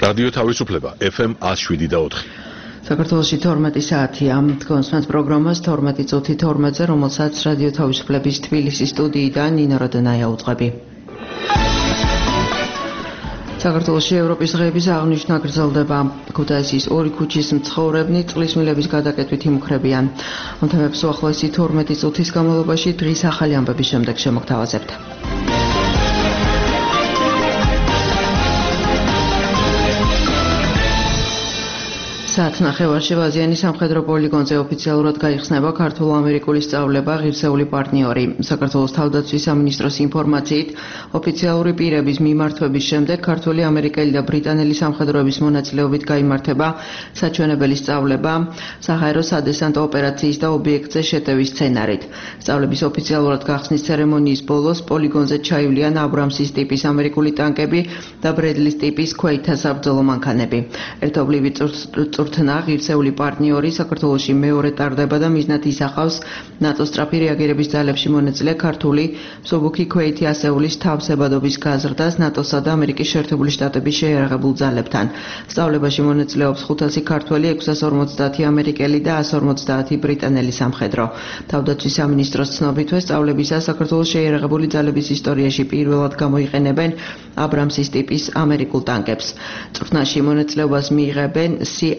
რადიო თავისუფლება FM 107.4. საქართველოში 12 საათია. თქვენს პროგრამას 12 წუთი 12-ზე, რომელსაც რადიო თავისუფლების თბილისის სტუდიიდან ნინო როდონაია უძღვები. საქართველოში ევროპის დღეების აღნიშვნა გრძელდება. ქუთაისის ორი ქუჩის მცხოვრებნი წყლის მილების გადაკეთვით იმუქრებიან. ამ თემებს უახლოესი 12 წუთის განმავლობაში დღის ახალი ამბების შემდეგ შემოგთავაზებთ. საათნახევარში ვაზიანის სამხედრო პოლიგონზე ოფიციალურად გაიხსნება ქართულ-ამერიკული სწავლება ღირსეული პარტნიორი. საქართველოს თავდაცვის სამინისტროს ინფორმაციით, ოფიციალური პირების მიმართვების შემდეგ ქართული, ამერიკელი და ბრიტანელი სამხედროების მონაწილეობით გაიმართება საჩვენებელი სწავლება საჰაერო სადესანტო ოპერაციის და ობიექტზე შეტევის სცენარით. სწავლების ოფიციალურად გახსნის ცერემონიის ბოლოს პოლიგონზე ჩაივლიან აბრამსის ტიპის ამერიკული ტანკები და ბრედლის ტიპის ქვეითთა საბრძოლო მანქანები. ერთობლივი წვრთნა ღირსეული პარტნიორი საქართველოში მეორე ტარდება და მიზნად ისახავს ნატოს სწრაფი რეაგირების ძალებში მონაწილე ქართული მსუბუქი ქვეითი ასეულის თავსებადობის გაზრდას ნატოსა და ამერიკის შეერთებული შტატების შეიარაღებულ ძალებთან. სწავლებაში მონაწილეობს 500 ქართველი, 650 ამერიკელი და 150 ბრიტანელი სამხედრო. თავდაცვის სამინისტროს ცნობითვე სწავლებისას საქართველოს შეიარაღებული ძალების ისტორიაში პირველად გამოიყენებენ აბრამსის ტიპის ამერიკულ ტანკებს. წვრთნაში მონაწილეობას მიიღებენ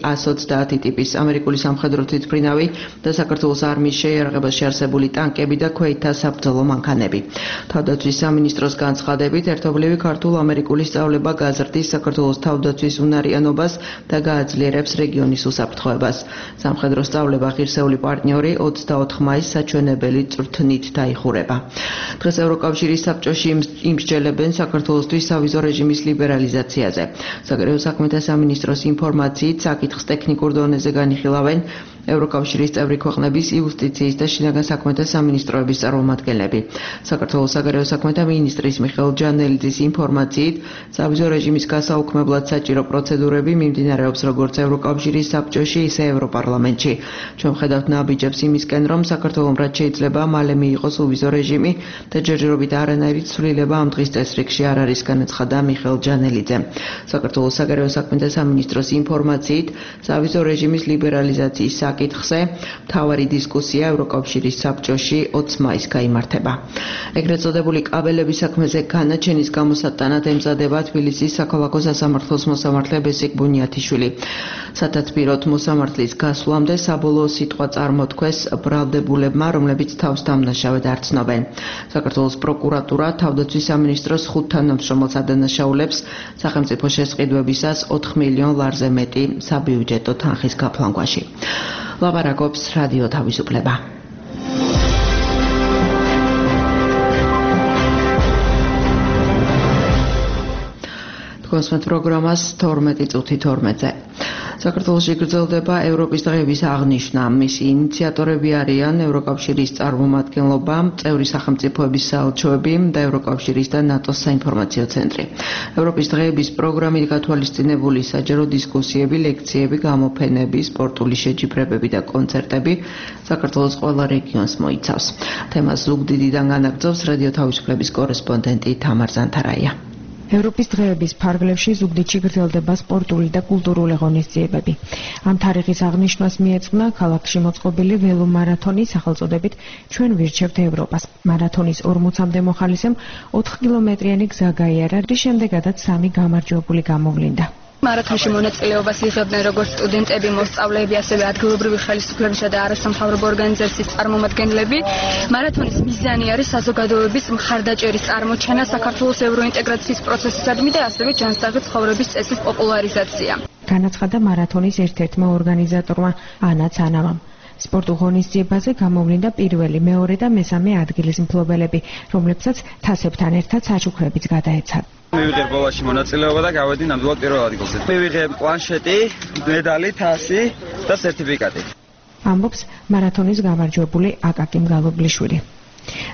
C-130 ტიპის ამერიკული სამხედრო თვითმფრინავი და საქართველოს არმიის შეიარაღებაში არსებული ტანკები და ქვეითთა საბრძოლო მანქანები. თავდაცვის სამინისტროს განცხადებით, ერთობლივი ქართულ-ამერიკული სწავლება გაზრდის საქართველოს თავდაცვის უნარიანობას და გააძლიერებს რეგიონის უსაფრთხოებას. სამხედრო სწავლება ღირსეული პარტნიორი 24 მაისს საჩვენებელი წვრთნით დაიხურება. დღეს ევროკავშირის საბჭოში იმსჯელებენ საქართველოსთვის სავიზო რეჟიმის ლიბერალიზაციაზე. საგარეო საქმეთა სამინისტროს ინფორმაციით, საკითხს ტექნიკურ დონეზე განიხილავენ ევროკავშირის წევრი ქვეყნების იუსტიციის და შინაგან საქმეთა სამინისტროების წარმომადგენლები. საქართველოს საგარეო საქმეთა მინისტრის მიხეილ ჯანელიძის ინფორმაციით, სავიზო რეჟიმის გასაუქმებლად საჭირო პროცედურები მიმდინარეობს როგორც ევროკავშირის საბჭოში, ისე ევროპარლამენტში. ჩვენ ვხედავთ ნაბიჯებს იმისკენ, რომ საქართველომ რაც შეიძლება მალე მიიღოს უვიზო რეჟიმი და ჯერჯერობით არანაირი ცვლილება ამ დღის წესრიგში არ არის, განაცხადა მიხეილ ჯანელიძემ. საქართველოს საგარეო საქმეთა სამინისტროს ინფორმაციით, სავიზო რეჟიმის ლიბერალიზაციის საკითხზე მთავარი დისკუსია ევროკავშირის საბჭოში 20 მაისს გაიმართება. ეგრეთ წოდებული კაბელების საქმეზე განაჩენის გამოსატანად ემზადება თბილისის საქალაქო სასამართლოს მოსამართლე ბესიკ ბუნიათიშვილი. სათათბიროთ მოსამართლის გასვლამდე საბოლოო სიტყვა წარმოთქვეს ბრალდებულებმა, რომლებიც თავს დამნაშავედ არ ცნობენ. საქართველოს პროკურატურა თავდაცვის სამინისტროს 5 თანამშრომელს ადანაშაულებს სახელმწიფო შესყიდვებისას 4 მილიონ ლარზე მეტი საბიუჯეტო თანხის გაფლანგვაში. ლაპარაკობს რადიო თავისუფლება. თქვენს პროგრამას 12 წუთი 12-ზე. საქართველოში გრძელდება ევროპის დღეების აღნიშვნა. მისი ინიციატორები არიან ევროკავშირის წარმომადგენლობა, წევრი სახელმწიფოების საელჩოები და ევროკავშირის და ნატოს საინფორმაციო ცენტრი. ევროპის დღეების პროგრამით გათვალისწინებული საჯარო დისკუსიები, ლექციები, გამოფენები, სპორტული შეჯიბრებები და კონცერტები საქართველოს ყველა რეგიონს მოიცავს. თემას ზუგდიდიდან განაგრძობს რადიო თავისუფლების კორესპონდენტი თამარ ზანთარაია. ევროპის დღეების ფარგლებში ზუგდიდში გრძელდება სპორტული და კულტურული ღონისძიებები. ამ თარიღის აღნიშვნას მიეძღვნა ქალაქში მოწყობილი ველომარათონის სახელწოდებით ჩვენ ვირჩევთ ევროპას. მარათონის 40-მდე მოხალისემ 4 კილომეტრიანი გზა გაიარა, რის შემდეგაც 3 გამარჯვებული გამოვლინდა. მარათონში მონაწილეობას იღებდნენ როგორც სტუდენტები, მოსწავლეები, ასევე ადგილობრივი ხელისუფლებისა და არასამთავრობო ორგანიზაციის წარმომადგენლები. მარათონის მიზანი არის საზოგადოების მხარდაჭერის წარმოჩენა საქართველოს ევროინტეგრაციის პროცესისადმი და ასევე ჯანსაღი ცხოვრების წესის პოპულარიზაცია. განაცხადა მარათონის ერთ-ერთმა ორგანიზატორმა ანა ცანავამ. სპორტულ ღონისძიებაზე გამოვლინდა პირველი, მეორე და მესამე ადგილის მფლობელები, რომლებსაც თასებთან ერთად საჩუქრებიც გადაეცათ. მივიღე ბოლოში მონაწილეობა და გავედი ნამდვილად პირველ ადგილზე. მივიღე პლანშეტი, მედალი, თასი და სერტიფიკატი. ამბობს მარათონის გამარჯვებული აკაკი მგალობლიშვილი.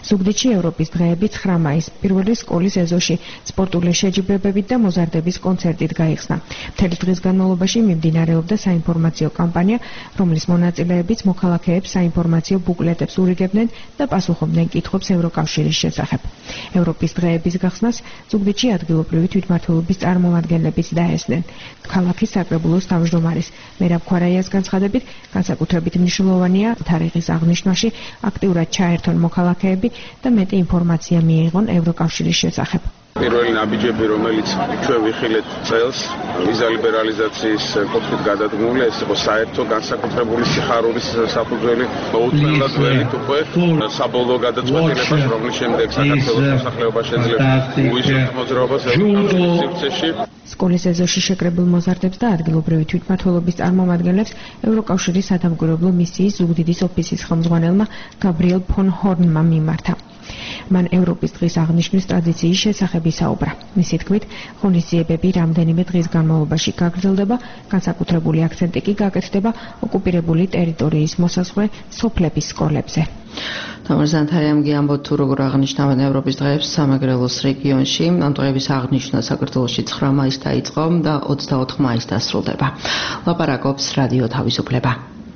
ზუგდიდში ევროპის დღეები 9 მაისს პირველი სკოლის ეზოში სპორტული შეჯიბრებებით და მოზარდების კონცერტით გაიხსნა. მთელი დღის განმავლობაში მიმდინარეობდა საინფორმაციო კამპანია, რომლის მონაწილეებიც მოქალაქეებს საინფორმაციო ბუკლეტებს ურიგებდნენ და პასუხობდნენ კითხვებს ევროკავშირის შესახებ. ევროპის დღეების გახსნას ზუგდიდში ადგილობრივი თვითმმართველობის წარმომადგენლებიც დაესწრნენ. ქალაქის საკრებულოს თავმჯდომარის მერაბ ქვარაიას განცხადებით, განსაკუთრებით მნიშვნელოვანია თარიღის აღნიშვნაში აქტიურად ჩაერთონ მოქალაქეები და მეტი ინფორმაცია მიიღონ ევროკავშირის შესახებ. პირველი ნაბიჯები, რომელიც ჩვენ ვიხილეთ წელს, ვიზა ლიბერალიზაციის კუთხით გადადგმული, ეს იყო საერთო განსაკუთრებული სიხარულის საფუძველი, მოუთმენლად ველით უკვე საბოლოო გადაწყვეტილებას, რომლის შემდეგ საქართველოს მოსახლეობა შეძლებს უისურვო მოძრაობას ევროკავშირის სივრცეში. სკოლის ეზოში შეკრებილ მოზარდებს და ადგილობრივი თვითმმართველობის წარმომადგენლებს ევროკავშირის სადამკვირვებლო მისიის ზუგდიდის ოფისის ხელმძღვანელმა გაბრიელ ფონ ჰორნმა მიმართა. მან ევროპის დღის აღნიშვნის ტრადიციის შესახებ ისაუბრა. მისი თქმით, ღონისძიებები რამდენიმე დღის განმავლობაში გაგრძელდება, განსაკუთრებული აქცენტი კი გაკეთდება ოკუპირებული ტერიტორიის მოსაზღვრე სოფლების სკოლებზე. თამარ ზანთარიამ ამბობთ თუ როგორ აღნიშნავენ ევროპის დღეებს სამეგრელოს რეგიონში. ამ დღეების აღნიშვნა საქართველოში 9 მაისს დაიწყო და 24 მაისს დასრულდება. ლაპარაკობს რადიო თავისუფლება.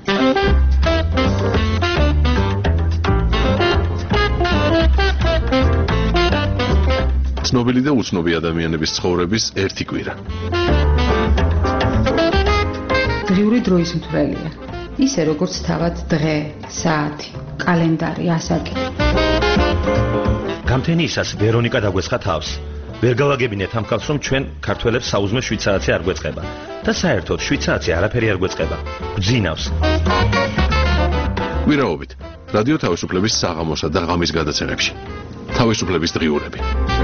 ცნობილი და უცნობი ადამიანების ცხოვრების ერთი კვირა. დღიური დროის მთვრელია. ისე როგორც თავად დღე, საათი, კალენდარი, ასაკი. გამთენიისას ვერონიკა დაგვესხა თავს. ვერ გავაგებინეთ ამ ხალხს, რომ ჩვენ ქართველებს საუზმე შვიცარაცი არ გვეწყება და საერთოდ შვიცარაცი არაფერი არ გვეწყება. გძინავს. კვირაობით რადიო თავისუფლების საღამოსა და ღამის გადაცემებში. თავისუფლების დღიურები.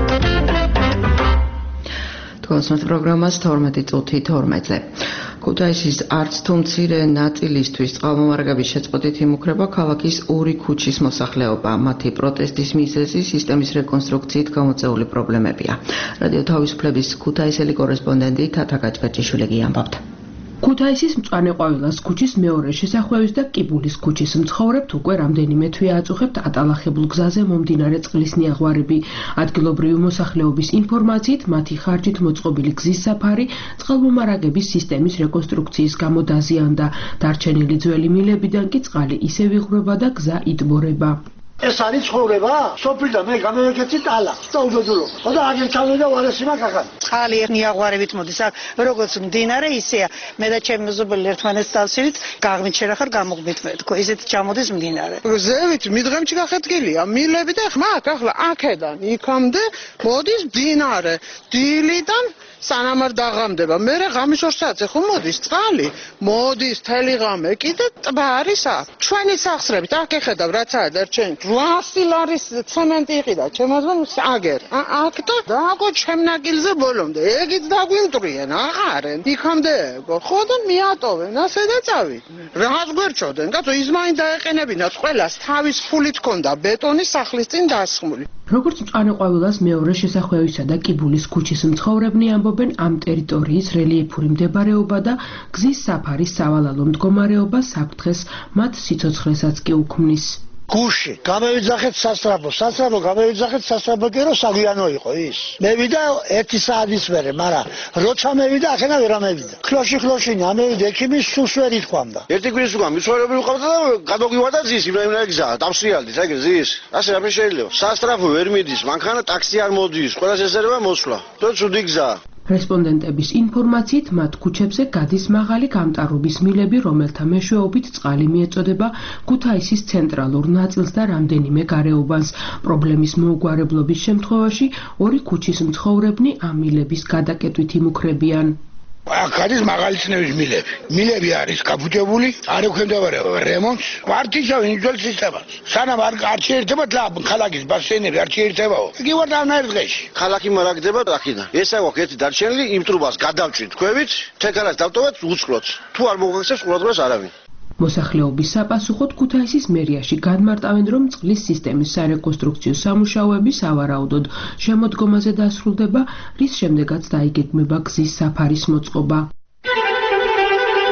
თქვენს პროგრამას 12 წუთი 12-ზე. ქუთაისის არც თუ მცირე ნაწილისთვის წყალმომარაგების შეწყვეტით იმუქრება ქალაქის ორი ქუჩის მოსახლეობა. მათი პროტესტის მიზეზი სისტემის რეკონსტრუქციით გამოწვეული პრობლემებია. რადიო თავისუფლების ქუთაისელი კორესპონდენტი თათა გაჭგაჭიშვილი ამბობთ. ქუთაისის მწვანეყვავილას ქუჩის მეორე შესახვევის და კიბულის ქუჩის მცხოვრებთ უკვე რამდენიმე თვე აწუხებთ ატალახებულ გზაზე მომდინარე წყლის ნიაღვარები. ადგილობრივი მოსახლეობის ინფორმაციით, მათი ხარჯით მოწყობილი გზის საფარი წყალმომარაგების სისტემის რეკონსტრუქციის გამო დაზიანდა. დარჩენილი ძველი მილებიდან კი წყალი ისევ იღვრება და გზა იტბორება. ეს არის ცხოვრება? სოფლიდან მე გამევეკეცი ტალა და უბედურო. და აგერ ჩავიდა ვარესი მაგახან. წყალი ნიაღვარებით მოდის. როგორც მდინარე ისეა. მე და ჩემი მეზობელი ერთმანეთს დავსვით, გაღმით შერახარ გამოგვით მე თქო, ისეთი ჩამოდის მდინარე. ზევით მიდღემში გახეთკილია. მილები და ხმაკ ახლა აქედან იქამდე მოდის მდინარე. დილიდან სანამ არ დაღამდება. მე ღამის 2 საათზე ხომ მოდის წყალი? მოდის თელი ღამე კიდე ტბა არის აქ. ჩვენი სახსრებით აქ ეხედავ რაც არის დარჩენ 800 ლარის ცემენტი იყიდა ჩემოდან აგერ. აქ და დაგო ჩემ ნაკილზე ბოლომდე. ეგიც დაგვიმტრიან, აღარენ. იქამდე ეგო. ხოდან მიატოვენ, ასე და წავით. რას გვერჩოდენ? კაცო ის მაინც დაეყენებინათ ყველას თავის ფულით ქონდა ბეტონის სახლის წინ დასხმული. როგორც მწვანეყვავილას მეორე შესახვევისა და კიბულის ქუჩის მცხოვრებნი ამბობენ, ამ ტერიტორიის რელიეფური მდებარეობა და გზის საფარის სავალალო მდგომარეობა საფრთხეს მათ სიცოცხლესაც კი უქმნის. გუში, გამევიძახეთ სასწრაფო გამევიძახეთ სასწრაფო კი რომ საგვიანო იყო ის. მევიდა 1 საათის მერე, მაგრამ როცა მევიდა, ახლა ვერ ამევიდა. ქლოში ამევიდა ექიმის სულს ვერ ითქვამდა. ერთი კვირის უკან მიცხოვრები ვიყავდა და გადმოგვივარდა ძის, იმენა გზა, დავსრიალდით, ეგ ზის. ასე არ შეიძლება. სასწრაფო ვერ მიდის, მანქანა ტაქსი არ მოდის, ყველას ესერება მოსვლა. თუ ცუდი გზაა. რესპონდენტების ინფორმაციით, მათ ქუჩებზე გადის მაღალი გამტარობის მილები, რომელთა მეშვეობით წყალი მიეწოდება ქუთაისის ცენტრალურ ნაწილს და რამდენიმე გარეუბანს. პრობლემის მოუგვარებლობის შემთხვევაში ორი ქუჩის მცხოვრებნი ამ მილების გადაკეტვით იმუქრებიან. აქ არის მაღალი წნევის მილები. მილები არის გაფუჭებული, არ ექვემდებარება რემონტს, ვართიშავენ იძველ სისტემას. სანამ არ შეერთება ქალაქის ბასენები არ შეერთებაო. იგი ვარ დამნაირ დღეში. ქალაქი მარაგდება აქედან. ესა გვაქვს ერთი დარჩენილი, იმ ტრუბას გადავჭრით ქვევით, თეკარას დავტოვეთ, უწყლოთ. თუ არ მოგაქცევს ყურადღებას არავინ. მოსახლეობის საპასუხოდ ქუთაისის მერიაში განმარტავენ, რომ წყლის სისტემის სარეკონსტრუქციო სამუშაოები სავარაუდოდ შემოდგომაზე დასრულდება, რის შემდეგაც დაიგეგმება გზის საფარის მოწყობა.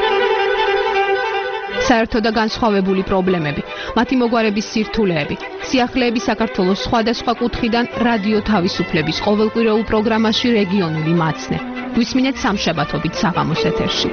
საერთო და განსხვავებული პრობლემები, მათი მოგვარების სირთულეები, სიახლეები საქართველოს სხვადასხვა კუთხიდან რადიო თავისუფლების ყოველკვირეულ პროგრამაში რეგიონული მაცნე. გვისმინეთ სამშაბათობით საღამოს ეთერში.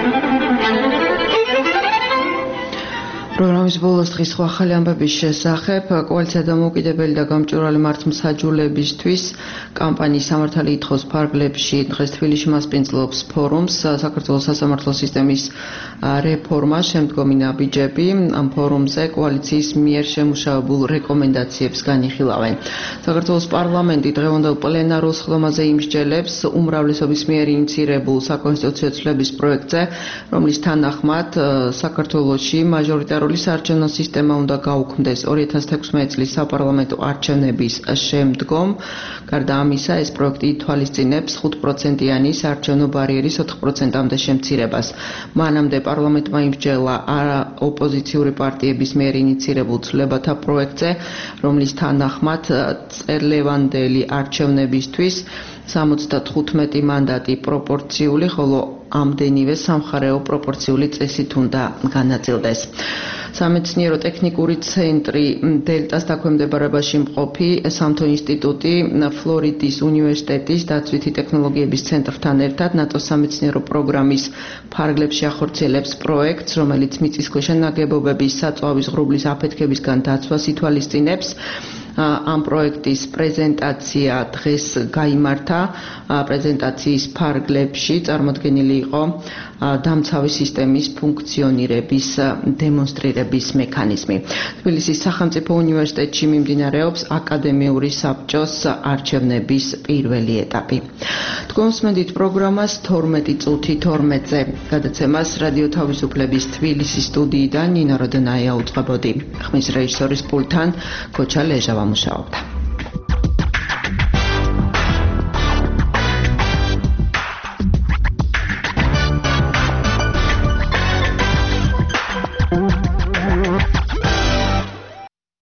პროგრამის ბოლოს დღის სხვა ახალი ამბების შესახებ კოალიცია დამოუკიდებელი და გამჭვირვალე მართლმსაჯულებისთვის კამპანიის სამართალი ითხოვს ფარგლებში დღეს თბილისში მასპინძლობს ფორუმს საქართველოს სასამართლო სისტემის რეფორმა შემდგომი ნაბიჯები ამ ფორუმზე კოალიციის მიერ შემუშავებულ რეკომენდაციებს განიხილავენ საქართველოს პარლამენტი დღევანდელ პლენარულ სხდომაზე იმსჯელებს უმრავლესობის მიერ ინიცირებულ საკონსტიტუციო ცვლილების პროექტზე რომლის თანახმად საქართველოში მაჟორიტარული საარჩევნო სისტემა უნდა გაუქმდეს 2016 წლის საპარლამენტო არჩევნების შემდგომ. გარდა ამისა, ეს პროექტი ითვალისწინებს 5%-იანი საარჩევნო ბარიერის 4%-მდე შემცირებას. მანამდე პარლამენტმა იმსჯელა ოპოზიციური პარტიების მიერ ინიცირებულ ცვლილებათა პროექტზე, რომლის თანახმად წელევანდელი არჩევნებისთვის 75 მანდატი პროპორციული, ხოლო ამდენივე სამხარეო პროპორციული წესით უნდა განაწილდეს. სამეცნიერო ტექნიკური ცენტრი დელტას დაქვემდებარებაში მყოფი სამთო ინსტიტუტი ფლორიდის უნივერსიტეტის დაცვითი ტექნოლოგიების ცენტრთან ერთად ნატოს სამეცნიერო პროგრამის ფარგლებში ახორციელებს პროექტს, რომელიც მიწისქვეშა ნაგებობების საწვავის ღრუბლის აფეთქებისგან დაცვას ითვალისწინებს. ამ პროექტის პრეზენტაცია დღეს გაიმართა. პრეზენტაციის ფარგლებში წარმოდგენილი იყო დამცავი სისტემის ფუნქციონირების დემონსტრირების მექანიზმი. თბილისის სახელმწიფო უნივერსიტეტში მიმდინარეობს აკადემიური საბჭოს არჩევნების პირველი ეტაპი. თქვენსმენდით პროგრამას 12 წუთი 12-ზე. გადაცემას რადიო თავისუფლების თბილისის სტუდიიდან ნინო როდონაია უწყებოდი. ხმის რეჟისორის პულტთან ქოჩა ლეჟავა მუშაობდა.